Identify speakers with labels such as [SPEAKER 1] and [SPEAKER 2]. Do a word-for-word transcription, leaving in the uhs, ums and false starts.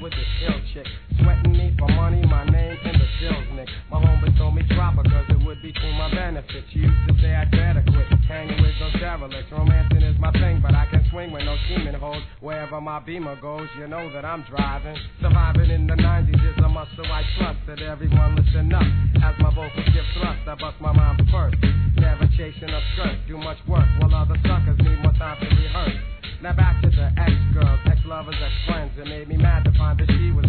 [SPEAKER 1] with this ill chick. Sweating me for money, my name in the bills, Nick. My homie told me drop her cause it would be to my benefit. She used to say I'd better quit hanging with those derelicts. Romancing is my thing, but I can swing with no scheming hoes. Wherever my beamer goes, you know that I'm driving. Surviving in the nineties is a muscle I trust. That everyone listen up as my vocals give thrust. I bust my rhymes first. Never chasing a skirt, do much work while other suckers need more time to rehearse. Now back to the ex-girls, ex-lovers, ex-friends. It made me mad to find that she was